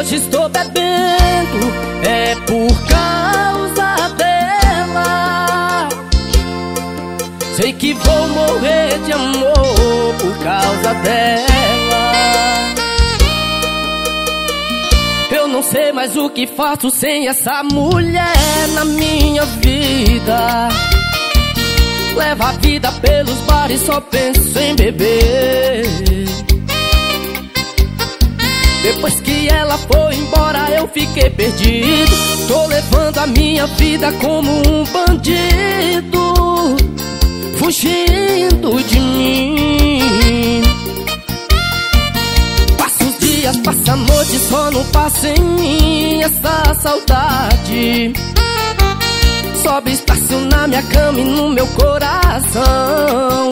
hoje estou bebendo é por causa dela. Sei que vou morrer de amor por causa dela. Eu não sei mais o que faço sem essa mulher na minha vida. Leva a vida pelos bares, só penso em beber. Depois que ela foi embora eu fiquei perdido. Tô levando a minha vida como um bandido, fugindo de mim. Passa os dias, passa a noite, só não passa em mim essa saudade. Sobe espaço na minha cama e no meu coração.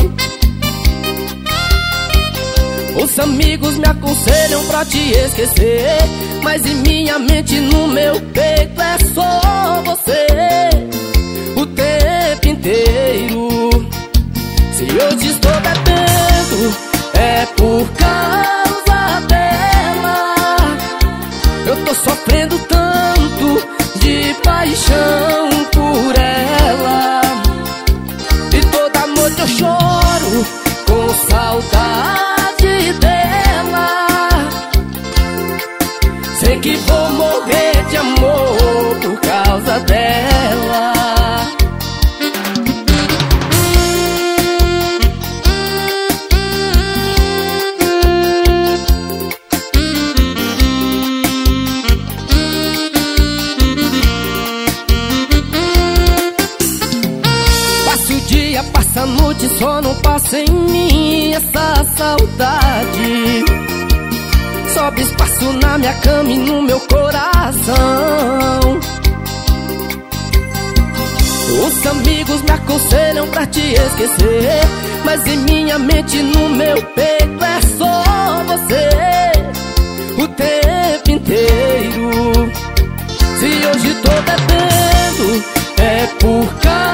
Os amigos me aconselham pra te esquecer, mas em minha mente, no meu peito é só você o tempo inteiro. Se hoje estou bebendo é por causa dela. Eu tô sofrendo tanto de paixão por ela, e toda noite eu choro com saudade dela. Sei que vou morrer de amor por causa dela. Passa a noite, só não passa em mim essa saudade. Sobe espaço na minha cama e no meu coração. Os amigos me aconselham pra te esquecer, mas em minha mente, no meu peito é só você o tempo inteiro. Se hoje tô bebendo é por causa